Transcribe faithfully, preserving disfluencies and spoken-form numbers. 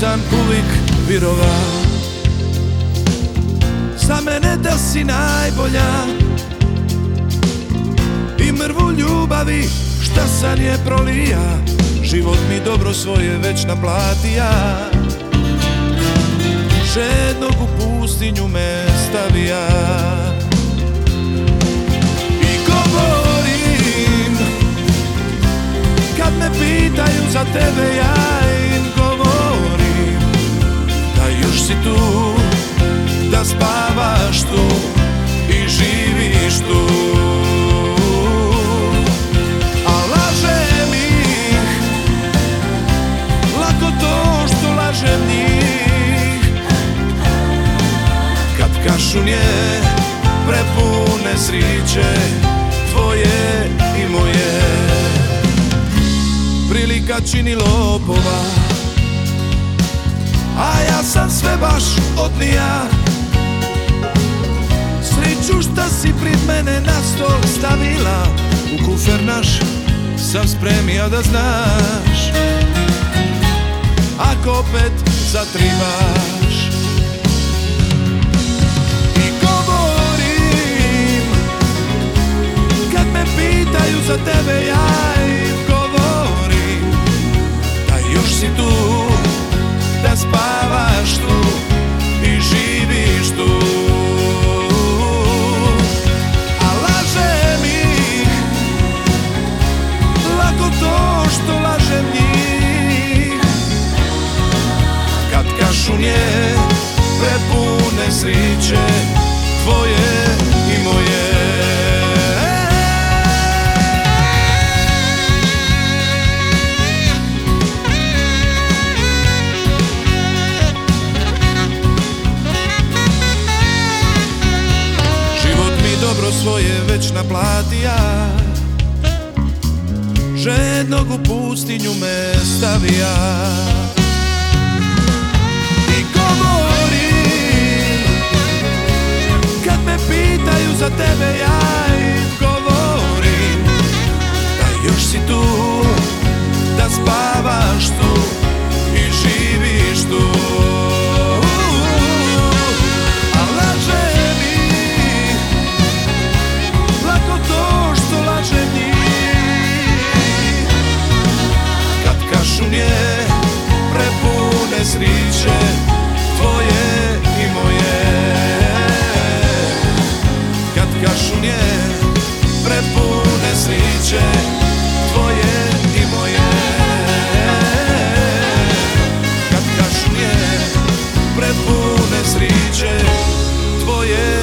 sam uvijek virova. Za mene da si najbolja i mrvu ljubavi šta sam je prolija, život mi dobro svoje već naplatija. Žednog u pustinju me stavija i govorim, kad me pitaju za tebe ja im govorim da još si tu, da spavaš tu i živiš tu. A lažem ih, lako to što lažem njih, kad kašunje prepune sriće tvoje i moje. Prilika čini lopova, a ja sam sve baš odnija. Sreću šta si prid mene na stol stavila, u kufer naš sam spremija da znaš, ako opet zatribaš. I govorim, kad me pitaju za tebe ja im govorim da još si tu, da spavaš tu i živiš tu. A lažem ih, lako to što lažem njih, kad kašunje prepune sriće tvoje i moje. Dobro svoje već naplatija, žednog u pustinju me stavija. I govorim, kad me pitaju za tebe ja im govorim da još si tu, da spavaš tu i živiš tu. Kašunje prepune sriće tvoje i moje, kad kašunje prepune sriće tvoje i moje, kad kašunje prepune sriće tvoje